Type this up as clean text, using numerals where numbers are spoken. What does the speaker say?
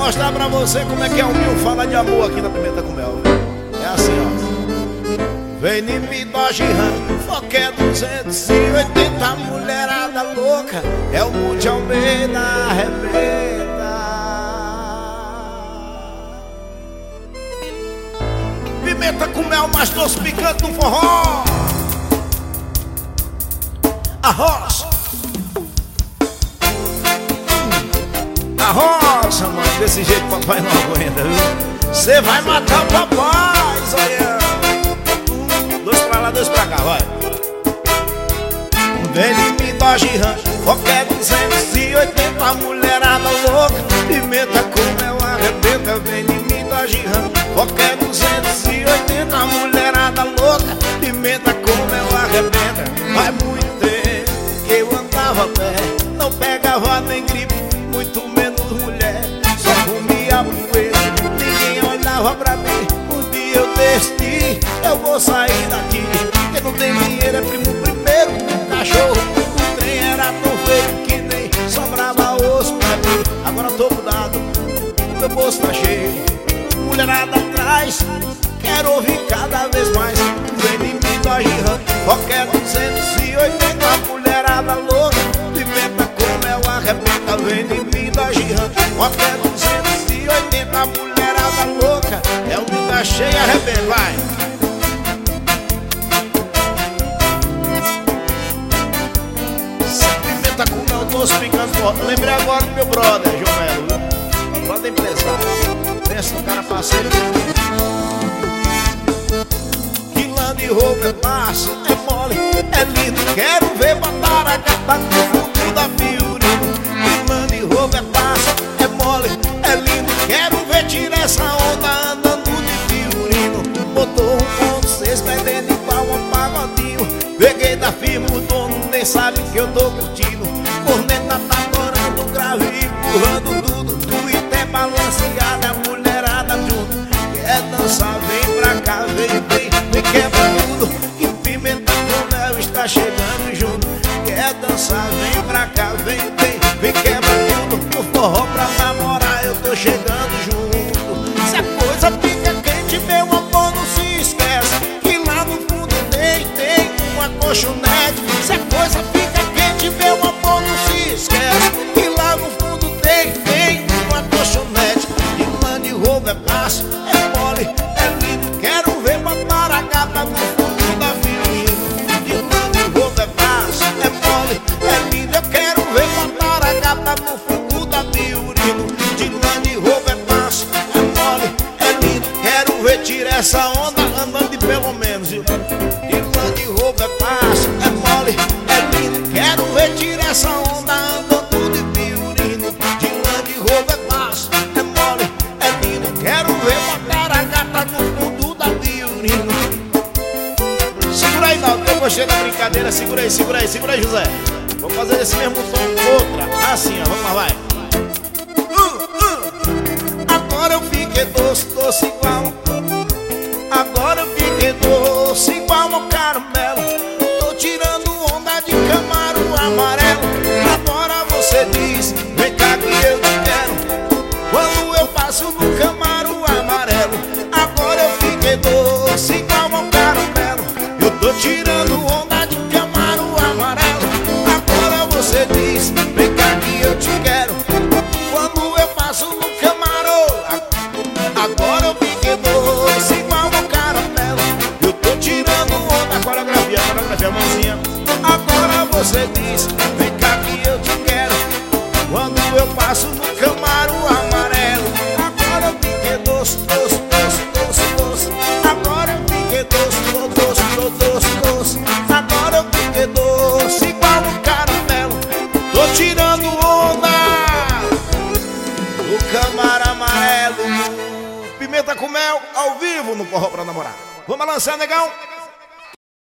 mostrar pra você como é que é o Mil fala de amor aqui na Pimenta com Mel. É assim, ó. Vem em mim, Dodge Ram, Foqué 280, mulherada louca, é o Mude Almeida, arrebenta. Pimenta com Mel, mais doce picante no forró. Arroz. Arroz, mano, desse jeito papai não aguenta, viu? Cê vai matar o papai, olha. Dois pra lá, dois pra cá, vai. Vem em mim, Dodge Ram, Foqué 280, mulherada louca, pimenta com mel arrebenta. Vem em mim, Dodge Ram, Foqué 280, mulherada louca, pimenta com mel arrebenta. Faz muito tempo que eu andava a pé, não pegava nem gripe, muito menos mulher, só comia poeira, ninguém olhava pra mim. Um dia eu decidi, eu vou sair daqui, quem não tem dinheiro é primo primeiro, o cachorro, o trem era tão feio que nem sobrava osso pra mim. Agora tô mudado, meu bolso tá cheio, mulherada atrás, quero ouvir cada vez mais. Vem em mim, Dodge Ram, Foqué 280, mulherada louca, pimenta com mel arrebenta. Vem em mim, Dodge Ram, Foqué 280, mulherada louca, é o vida cheia, arrebenta, vai. Pimenta com mel, doce picante forte. Lembrei agora do meu brother, João Melo, viu? Brother empresário, pensa no cara parceiro. De roupa é massa, é mole, é lindo, quero ver botar a gata no fundo da Fiorino. Vilã de roupa é massa, é mole, é lindo, quero ver tirar essa onda andando de Fiorino. Botou 1.6 perdendo igual um pagodinho, peguei da firma, o dono nem sabe que eu tô curtindo. Corneta tá torando grave, empurrando tudo, Twitter balanceada, a mulherada junto. Quer dançar, vem pra cá, vem quebra tudo, que pimenta com mel está chegando junto. Quer dançar, vem pra cá, vem quebra tudo. No forró pra namorar eu tô chegando junto. Se a coisa fica quente, meu amor, não se esquece que lá no fundo tem uma colchonete. Se a coisa fica quente, meu amor, não se esquece que lá no fundo tem uma colchonete. De lã de roubo é fácil, é mole, é lindo, quero ver botar a gata no fundo da Fiorino. De lã de roubo é fácil, é mole, é lindo, eu quero ver botar a gata no fundo da Fiorino. De lã de roubo é fácil, é mole, é lindo, quero ver tirar essa onda andando de pelo menos, viu? De lã de roubo é fácil, é mole, é lindo, quero ver tirar essa onda andando de Fiorino. De lã de roubo é fácil, é mole, é lindo, quero ver botar a gata no fundo da Fiorino. Segura aí, Naldo, eu gostei da brincadeira. Segura aí, José. Vamos fazer esse mesmo som outra, assim, ó, vamos lá, vai. Agora eu fiquei doce igual. Agora eu fiquei doce igual ao caramelo. Tô tirando onda de Camaro amarelo. Agora você diz, vem cá que eu te quero, quando eu passo no Camaro amarelo. Agora eu fiquei doce igual ao caramelo. Eu tô tirando onda de Camaro amarelo. Agora você diz, vem cá que eu te quero, quando eu passo no Camaro. Agora eu fiquei doce igual ao caramelo. Eu tô tirando onda, coreografia, mãozinha. Agora você diz, vem cá que eu te quero, quando eu passo no Camaro amarelo. Agora eu fiquei doce. Agora eu fiquei doce. Agora eu fiquei doce igual um caramelo. Tô tirando onda do Camaro amarelo. Pimenta com mel, ao vivo no Forró pra Namorar. Vamos lançar, negão?